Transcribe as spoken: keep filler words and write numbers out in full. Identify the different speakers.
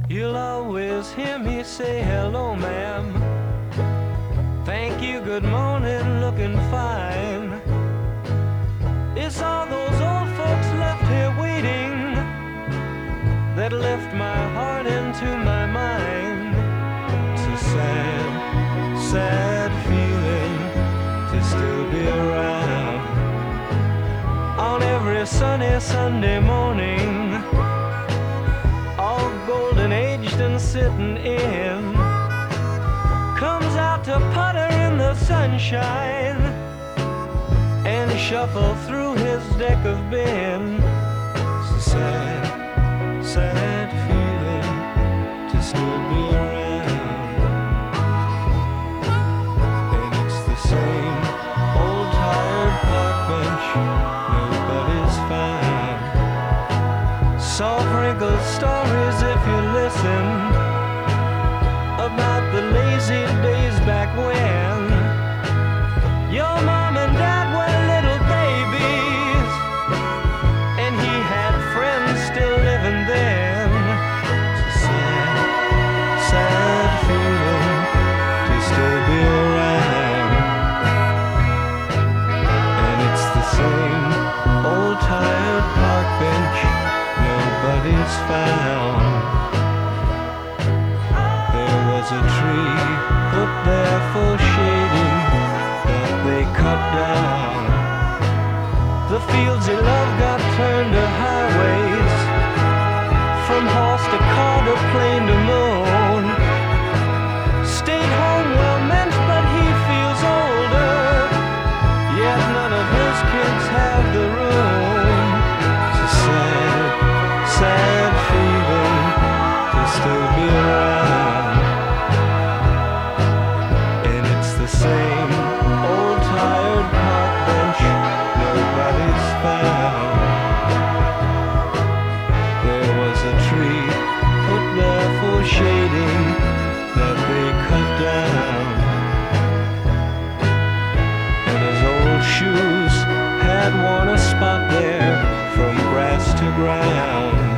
Speaker 1: You'll always hear me say hello, ma'am. Thank you, good morning, looking fine. It's all those old folks left here waiting that left my heart into my mind. It's a sad, sad feeling to still be around. On every sunny Sunday morning, all golden aged and sitting in, comes out to putter in the sunshine and shuffle through his deck of bin. It's a sad, sad feeling to still be around. And it's the same old tired park bench nobody's found. Soft wrinkled stories, if you listen, about the lazy days back when your mom and dad were little babies and he had friends still living then. It's a sad, sad feeling to still be around. And it's the same old tired park bench nobody's found. There was a tree put there for shading that they cut down. The fields he loved got turned to highways, from horse to car to plane to moon. Stayed home well meant, but he feels older, yet none of his kids have the room. It's a sad, sad feeling to still be around. And it's the same old tired park bench nobody's found. There was a tree put there for shading that they cut down, and his old shoes had worn a spot there from grass to ground.